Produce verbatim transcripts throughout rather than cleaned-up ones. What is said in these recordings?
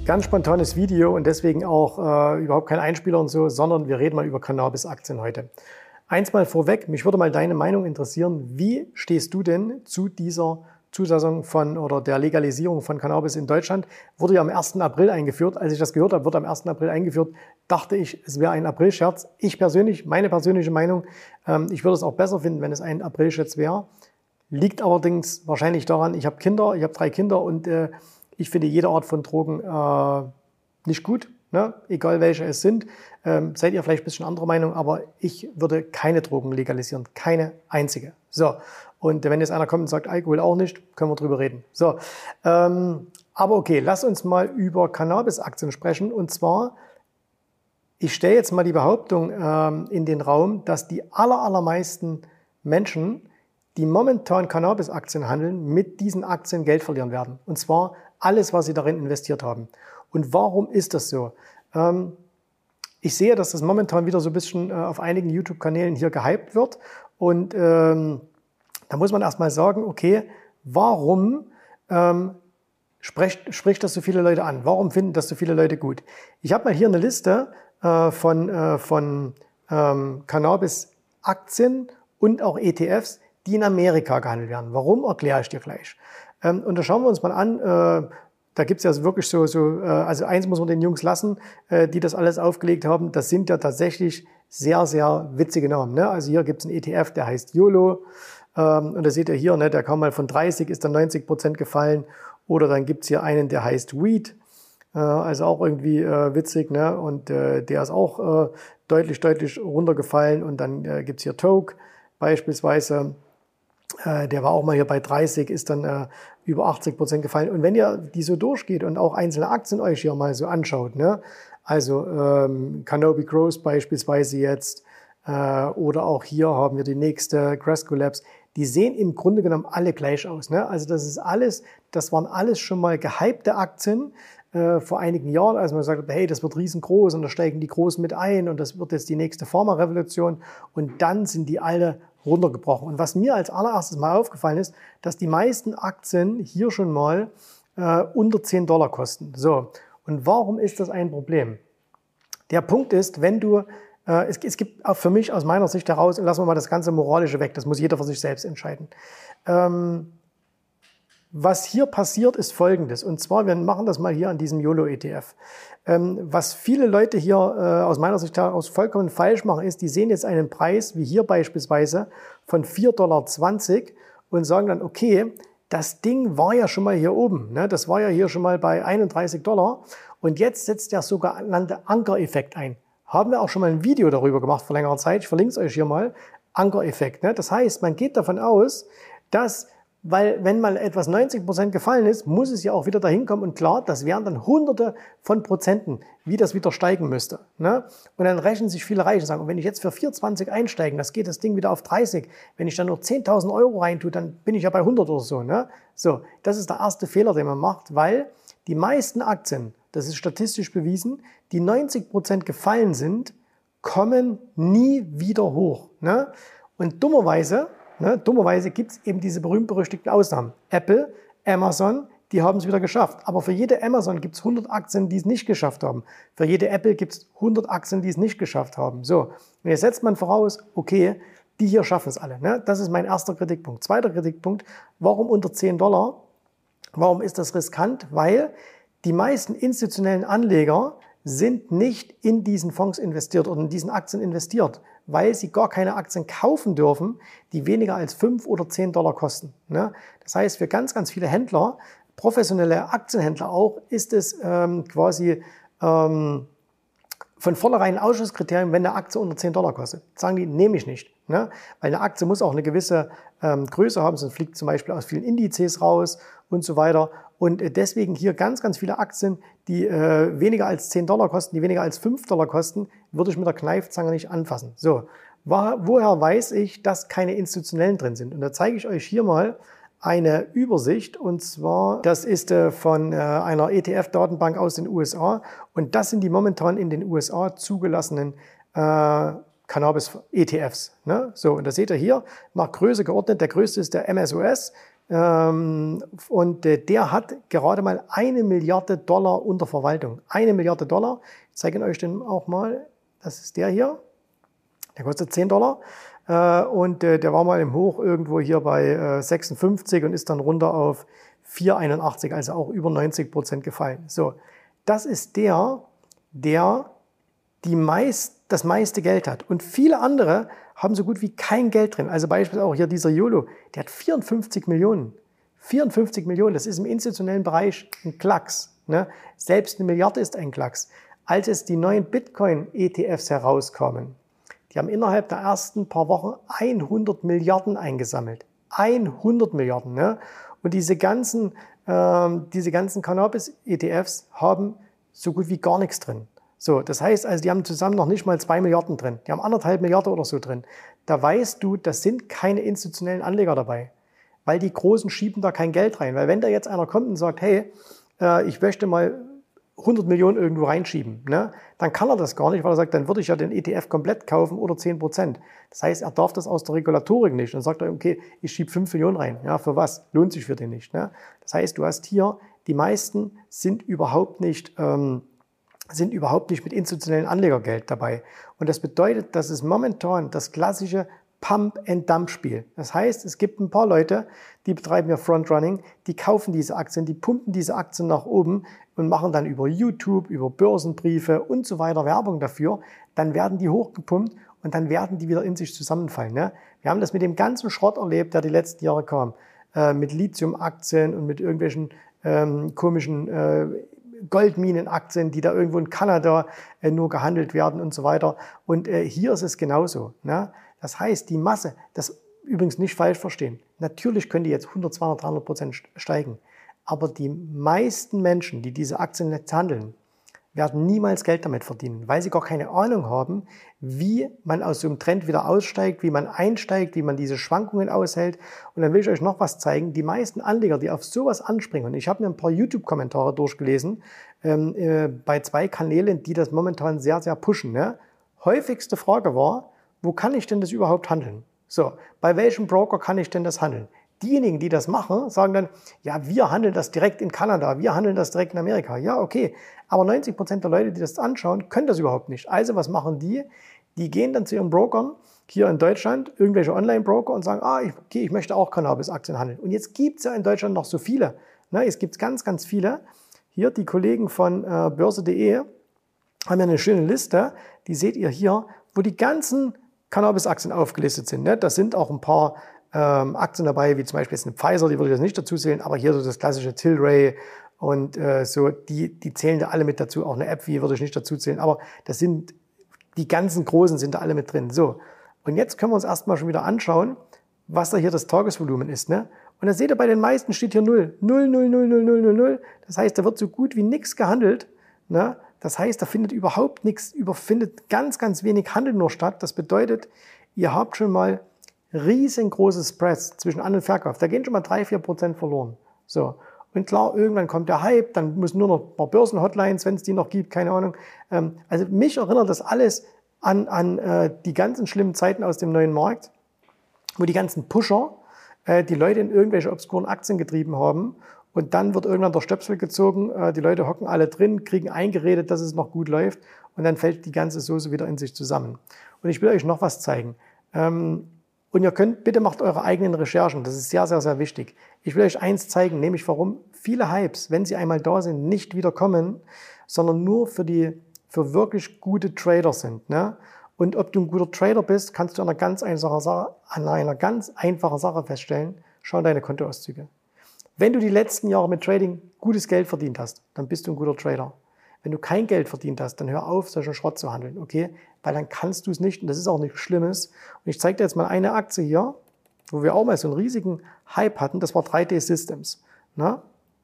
Ganz spontanes Video und deswegen auch äh, überhaupt kein Einspieler und so, sondern wir reden mal über Cannabis-Aktien heute. Eins mal vorweg, mich würde mal deine Meinung interessieren. Wie stehst du denn zu dieser Zulassung von oder der Legalisierung von Cannabis in Deutschland? Wurde ja am ersten April eingeführt. Als ich das gehört habe, wird am ersten April eingeführt, dachte ich, es wäre ein Aprilscherz. Ich persönlich, meine persönliche Meinung, ähm, ich würde es auch besser finden, wenn es ein Aprilscherz wäre. Liegt allerdings wahrscheinlich daran, ich habe Kinder, ich habe drei Kinder und äh, ich finde jede Art von Drogen äh, nicht gut, ne? Egal welche es sind. Ähm, seid ihr vielleicht ein bisschen anderer Meinung, aber ich würde keine Drogen legalisieren, keine einzige. So, und wenn jetzt einer kommt und sagt, Alkohol auch nicht, können wir drüber reden. So, ähm, aber okay, lass uns mal über Cannabis-Aktien sprechen. Und zwar, ich stelle jetzt mal die Behauptung ähm, in den Raum, dass die aller, allermeisten Menschen, die momentan Cannabis-Aktien handeln, mit diesen Aktien Geld verlieren werden. Und zwar alles, was sie darin investiert haben. Und warum ist das so? Ähm, ich sehe, dass das momentan wieder so ein bisschen äh, auf einigen YouTube-Kanälen hier gehypt wird. Und ähm, da muss man erstmal sagen, okay, warum ähm, spricht, spricht das so viele Leute an? Warum finden das so viele Leute gut? Ich habe mal hier eine Liste äh, von, äh, von ähm, Cannabis-Aktien und auch E T Fs, die in Amerika gehandelt werden. Warum, erkläre ich dir gleich. Ähm, und da schauen wir uns mal an, äh, da gibt es ja wirklich so, so äh, also eins muss man den Jungs lassen, äh, die das alles aufgelegt haben, das sind ja tatsächlich sehr, sehr witzige Namen. Ne? Also hier gibt es einen E T F, der heißt YOLO, ähm, und da seht ihr hier, ne, der kam mal von dreißig, ist dann neunzig Prozent gefallen, oder dann gibt es hier einen, der heißt Weed, äh, also auch irgendwie äh, witzig, ne? Und äh, der ist auch äh, deutlich, deutlich runtergefallen, und dann äh, gibt es hier Toke beispielsweise. Der war auch mal hier bei dreißig, ist dann äh, über achtzig Prozent gefallen. Und wenn ihr die so durchgeht und auch einzelne Aktien euch hier mal so anschaut, ne? Also ähm, Canopy Growth beispielsweise jetzt, äh, oder auch hier haben wir die nächste, Cresco Labs, die sehen im Grunde genommen alle gleich aus. Ne? Also das ist alles, das waren alles schon mal gehypte Aktien äh, vor einigen Jahren, als man sagt, hey, das wird riesengroß und da steigen die Großen mit ein und das wird jetzt die nächste Pharma-Revolution, und dann sind die alle runtergebrochen. Und was mir als allererstes mal aufgefallen ist, dass die meisten Aktien hier schon mal äh, unter zehn Dollar kosten. So, und warum ist das ein Problem? Der Punkt ist, wenn du, äh, es, es gibt auch für mich aus meiner Sicht heraus, und lassen wir mal das ganze Moralische weg, das muss jeder für sich selbst entscheiden. Ähm, was hier passiert, ist Folgendes. Und zwar, wir machen das mal hier an diesem YOLO-E T F. Ähm, was viele Leute hier äh, aus meiner Sicht heraus vollkommen falsch machen, ist, die sehen jetzt einen Preis, wie hier beispielsweise, von vier Dollar zwanzig und sagen dann, okay, das Ding war ja schon mal hier oben. Ne? Das war ja hier schon mal bei einunddreißig Dollar. Und jetzt setzt der sogenannte Ankereffekt ein. Haben wir auch schon mal ein Video darüber gemacht vor längerer Zeit. Ich verlinke es euch hier mal. Ankereffekt. Ne? Das heißt, man geht davon aus, dass, weil wenn mal etwas neunzig Prozent gefallen ist, muss es ja auch wieder dahin kommen. Und klar, das wären dann Hunderte von Prozenten, wie das wieder steigen müsste. Ne? Und dann rechnen sich viele Reiche und sagen, wenn ich jetzt für vier zwanzig einsteigen, das geht das Ding wieder auf dreißig. Wenn ich dann nur zehntausend Euro reintue, dann bin ich ja bei hundert oder so. Ne? So, das ist der erste Fehler, den man macht, weil die meisten Aktien, das ist statistisch bewiesen, die neunzig Prozent gefallen sind, kommen nie wieder hoch. Ne? Und dummerweise, ne, dummerweise gibt es eben diese berühmt-berüchtigten Ausnahmen. Apple, Amazon, die haben es wieder geschafft. Aber für jede Amazon gibt es hundert Aktien, die es nicht geschafft haben. Für jede Apple gibt es hundert Aktien, die es nicht geschafft haben. So, und jetzt setzt man voraus, okay, die hier schaffen es alle. Ne? Das ist mein erster Kritikpunkt. Zweiter Kritikpunkt, warum unter zehn Dollar? Warum ist das riskant? Weil die meisten institutionellen Anleger sind nicht in diesen Fonds investiert oder in diesen Aktien investiert, weil sie gar keine Aktien kaufen dürfen, die weniger als fünf oder zehn Dollar kosten. Ne? Das heißt, für ganz, ganz viele Händler, professionelle Aktienhändler auch, ist es ähm, quasi ähm, von vornherein ein Ausschlusskriterium, wenn eine Aktie unter zehn Dollar kostet. Sagen die, nehme ich nicht. Ne? Weil eine Aktie muss auch eine gewisse ähm, Größe haben, sonst fliegt zum Beispiel aus vielen Indizes raus und so weiter. Und äh, deswegen hier ganz, ganz viele Aktien, die äh, weniger als zehn Dollar kosten, die weniger als fünf Dollar kosten, würde ich mit der Kneifzange nicht anfassen. So, woher weiß ich, dass keine institutionellen drin sind? Und da zeige ich euch hier mal eine Übersicht, und zwar, das ist äh, von äh, einer E T F-Datenbank aus den U S A, und das sind die momentan in den U S A zugelassenen äh, Cannabis-E T Fs. Ne? So, und das seht ihr hier, nach Größe geordnet. Der größte ist der M S O S, Ähm, und äh, der hat gerade mal eine Milliarde Dollar unter Verwaltung. Eine Milliarde Dollar. Ich zeige euch den auch mal. Das ist der hier. Der kostet zehn Dollar. Äh, und äh, der war mal im Hoch irgendwo hier bei äh, sechsundfünfzig und ist dann runter auf vier Komma einundachtzig, also auch über neunzig Prozent gefallen. So, das ist der, der die meist, das meiste Geld hat. Und viele andere haben so gut wie kein Geld drin. Also beispielsweise auch hier dieser YOLO, der hat vierundfünfzig Millionen. vierundfünfzig Millionen, das ist im institutionellen Bereich ein Klacks. Ne? Selbst eine Milliarde ist ein Klacks. Als es die neuen Bitcoin-E T Fs herauskamen, die haben innerhalb der ersten paar Wochen hundert Milliarden eingesammelt. hundert Milliarden. Ne? Und diese ganzen, ähm, diese ganzen Cannabis-E T Fs haben so gut wie gar nichts drin. So, das heißt also, die haben zusammen noch nicht mal zwei Milliarden drin. Die haben anderthalb Milliarden oder so drin. Da weißt du, das sind keine institutionellen Anleger dabei. Weil die Großen schieben da kein Geld rein. Weil wenn da jetzt einer kommt und sagt, hey, äh, ich möchte mal hundert Millionen irgendwo reinschieben, ne, dann kann er das gar nicht, weil er sagt, dann würde ich ja den E T F komplett kaufen oder zehn Prozent. Das heißt, er darf das aus der Regulatorik nicht. Dann sagt er, okay, ich schiebe fünf Millionen rein. Ja, für was? Lohnt sich für den nicht. Ne? Das heißt, du hast hier, die meisten sind überhaupt nicht, ähm, sind überhaupt nicht mit institutionellen Anlegergeld dabei. Und das bedeutet, dass es momentan das klassische Pump-and-Dump-Spiel. Das heißt, es gibt ein paar Leute, die betreiben ja Frontrunning, die kaufen diese Aktien, die pumpen diese Aktien nach oben und machen dann über YouTube, über Börsenbriefe und so weiter Werbung dafür. Dann werden die hochgepumpt und dann werden die wieder in sich zusammenfallen. Ne? Wir haben das mit dem ganzen Schrott erlebt, der die letzten Jahre kam. Äh, mit Lithium-Aktien und mit irgendwelchen ähm, komischen äh, Goldminenaktien, die da irgendwo in Kanada äh, nur gehandelt werden und so weiter. Und äh, hier ist es genauso. Ne? Das heißt, die Masse, das übrigens nicht falsch verstehen, natürlich können die jetzt hundert, zweihundert, dreihundert Prozent steigen, aber die meisten Menschen, die diese Aktien jetzt handeln, werden niemals Geld damit verdienen, weil sie gar keine Ahnung haben, wie man aus so einem Trend wieder aussteigt, wie man einsteigt, wie man diese Schwankungen aushält. Und dann will ich euch noch was zeigen. Die meisten Anleger, die auf sowas anspringen, und ich habe mir ein paar YouTube-Kommentare durchgelesen, ähm, äh, bei zwei Kanälen, die das momentan sehr, sehr pushen. Ne? Häufigste Frage war, wo kann ich denn das überhaupt handeln? So, bei welchem Broker kann ich denn das handeln? Diejenigen, die das machen, sagen dann, ja, wir handeln das direkt in Kanada, wir handeln das direkt in Amerika. Ja, okay, aber neunzig Prozent der Leute, die das anschauen, können das überhaupt nicht. Also was machen die? Die gehen dann zu ihren Brokern hier in Deutschland, irgendwelche Online-Broker und sagen, ah, okay, ich möchte auch Cannabis-Aktien handeln. Und jetzt gibt es ja in Deutschland noch so viele. Ne, es gibt ganz, ganz viele. Hier die Kollegen von äh, börse punkt de haben ja eine schöne Liste, die seht ihr hier, wo die ganzen Cannabis-Aktien aufgelistet sind. Ne? Da sind auch ein paar ähm, Aktien dabei, wie zum Beispiel jetzt eine Pfizer, die würde ich jetzt nicht dazu zählen, aber hier so das klassische Tilray und äh, so, die, die zählen da alle mit dazu. Auch eine App, wie würde ich nicht dazu zählen, aber das sind, die ganzen Großen sind da alle mit drin. So, und jetzt können wir uns erstmal schon wieder anschauen, was da hier das Tagesvolumen ist. Ne? Und da seht ihr, bei den meisten steht hier null. null, null, null, null, null, null. Das heißt, da wird so gut wie nichts gehandelt. Ne? Das heißt, da findet überhaupt nichts, findet ganz, ganz wenig Handel nur statt. Das bedeutet, ihr habt schon mal riesengroße Spreads zwischen An- und Verkauf. Da gehen schon mal drei, vier Prozent verloren. So. Und klar, irgendwann kommt der Hype, dann müssen nur noch ein paar Börsen-Hotlines, wenn es die noch gibt, keine Ahnung. Ähm, also mich erinnert das alles an, an äh, die ganzen schlimmen Zeiten aus dem neuen Markt, wo die ganzen Pusher äh, die Leute in irgendwelche obskuren Aktien getrieben haben. Und dann wird irgendwann der Stöpsel gezogen, äh, die Leute hocken alle drin, kriegen eingeredet, dass es noch gut läuft und dann fällt die ganze Soße wieder in sich zusammen. Und ich will euch noch was zeigen. Ähm, und ihr könnt, bitte macht eure eigenen Recherchen, das ist sehr, sehr, sehr wichtig. Ich will euch eins zeigen, nämlich warum viele Hypes, wenn sie einmal da sind, nicht wieder kommen, sondern nur für die, für wirklich gute Trader sind. Ne? Und ob du ein guter Trader bist, kannst du an einer ganz einfachen Sache, an einer ganz einfachen Sache feststellen. Schau in deine Kontoauszüge. Wenn du die letzten Jahre mit Trading gutes Geld verdient hast, dann bist du ein guter Trader. Wenn du kein Geld verdient hast, dann hör auf, solchen Schrott zu handeln, okay? Weil dann kannst du es nicht und das ist auch nichts Schlimmes. Und ich zeige dir jetzt mal eine Aktie hier, wo wir auch mal so einen riesigen Hype hatten, das war drei D Systems. Ne?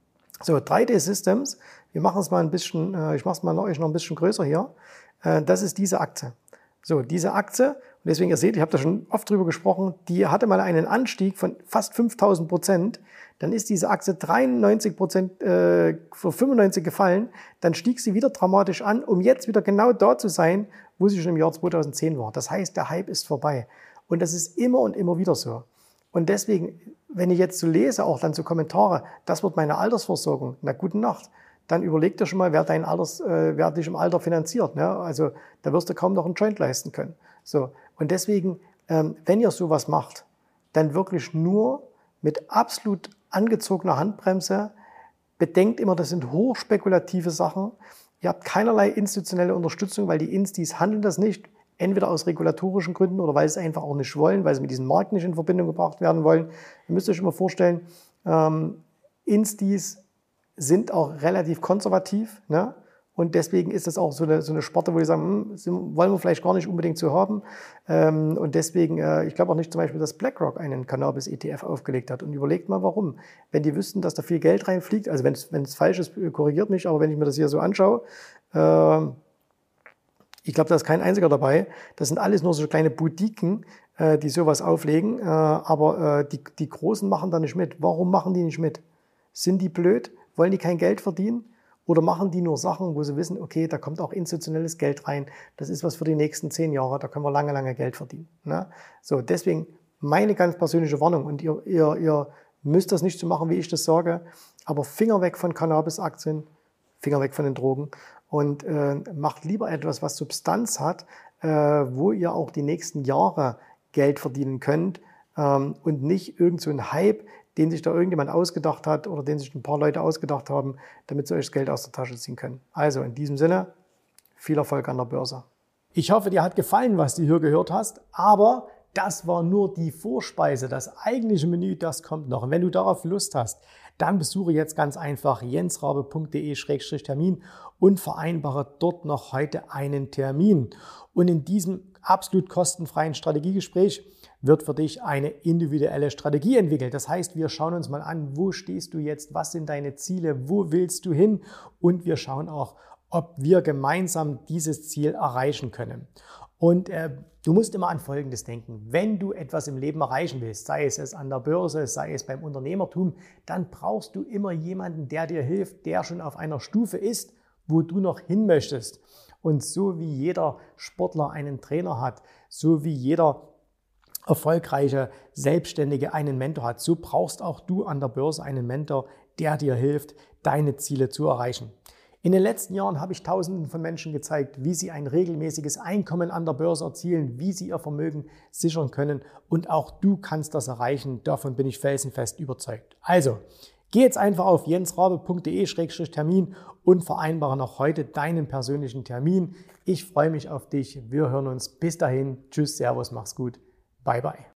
So, drei D Systems, wir machen es mal ein bisschen, ich mache es mal euch noch ein bisschen größer hier. Das ist diese Aktie. So, diese Aktie, und deswegen, ihr seht, ich habe da schon oft drüber gesprochen, die hatte mal einen Anstieg von fast fünftausend Prozent. Dann ist diese Aktie dreiundneunzig Prozent äh, für fünfundneunzig gefallen. Dann stieg sie wieder dramatisch an, um jetzt wieder genau da zu sein, wo sie schon im Jahr zweitausendzehn war. Das heißt, der Hype ist vorbei. Und das ist immer und immer wieder so. Und deswegen wenn ich jetzt so lese, auch dann so Kommentare, das wird meine Altersversorgung, na gute Nacht. Dann überleg dir schon mal, wer, dein Alters, äh, wer dich im Alter finanziert. Ne? Also da wirst du kaum noch einen Joint leisten können. So. Und deswegen, ähm, wenn ihr sowas macht, dann wirklich nur mit absolut angezogener Handbremse. Bedenkt immer, das sind hochspekulative Sachen. Ihr habt keinerlei institutionelle Unterstützung, weil die Instis handeln das nicht. Entweder aus regulatorischen Gründen oder weil sie es einfach auch nicht wollen, weil sie mit diesem Markt nicht in Verbindung gebracht werden wollen. Ihr müsst euch immer vorstellen, ähm, Instis sind auch relativ konservativ, ne? Und deswegen ist das auch so eine, so eine Sparte, wo die sagen, hm, wollen wir vielleicht gar nicht unbedingt so haben. Ähm, und deswegen, äh, ich glaube auch nicht zum Beispiel, dass BlackRock einen Cannabis-E T F aufgelegt hat. Und überlegt mal, warum. Wenn die wüssten, dass da viel Geld reinfliegt, also wenn es falsch ist, korrigiert mich, aber wenn ich mir das hier so anschaue, äh, ich glaube, da ist kein einziger dabei. Das sind alles nur so kleine Boutiquen, äh, die sowas auflegen. Äh, aber äh, die, die Großen machen da nicht mit. Warum machen die nicht mit? Sind die blöd? Wollen die kein Geld verdienen? Oder machen die nur Sachen, wo sie wissen, okay, da kommt auch institutionelles Geld rein. Das ist was für die nächsten zehn Jahre. Da können wir lange, lange Geld verdienen. Ne? So, deswegen meine ganz persönliche Warnung. Und ihr, ihr, ihr müsst das nicht so machen, wie ich das sage. Aber Finger weg von Cannabis-Aktien, Finger weg von den Drogen. Und äh, macht lieber etwas, was Substanz hat, äh, wo ihr auch die nächsten Jahre Geld verdienen könnt. Ähm, und nicht irgend so ein Hype, den sich da irgendjemand ausgedacht hat oder den sich ein paar Leute ausgedacht haben, damit sie euch das Geld aus der Tasche ziehen können. Also in diesem Sinne, viel Erfolg an der Börse. Ich hoffe, dir hat gefallen, was du hier gehört hast, aber das war nur die Vorspeise. Das eigentliche Menü, das kommt noch. Und wenn du darauf Lust hast, dann besuche jetzt ganz einfach jensrabe punkt de Schrägstrich Termin und vereinbare dort noch heute einen Termin. Und in diesem absolut kostenfreien Strategiegespräch wird für dich eine individuelle Strategie entwickelt. Das heißt, wir schauen uns mal an, wo stehst du jetzt, was sind deine Ziele, wo willst du hin, und wir schauen auch, ob wir gemeinsam dieses Ziel erreichen können. Und äh, du musst immer an Folgendes denken: Wenn du etwas im Leben erreichen willst, sei es, es an der Börse, sei es beim Unternehmertum, dann brauchst du immer jemanden, der dir hilft, der schon auf einer Stufe ist, wo du noch hin möchtest. Und so wie jeder Sportler einen Trainer hat, so wie jeder erfolgreiche Selbstständige einen Mentor hat, so brauchst auch du an der Börse einen Mentor, der dir hilft, deine Ziele zu erreichen. In den letzten Jahren habe ich Tausenden von Menschen gezeigt, wie sie ein regelmäßiges Einkommen an der Börse erzielen, wie sie ihr Vermögen sichern können, und auch du kannst das erreichen. Davon bin ich felsenfest überzeugt. Also, geh jetzt einfach auf jensrabe punkt de Schrägstrich Termin und vereinbare noch heute deinen persönlichen Termin. Ich freue mich auf dich. Wir hören uns. Bis dahin. Tschüss, Servus, mach's gut. Bye, bye.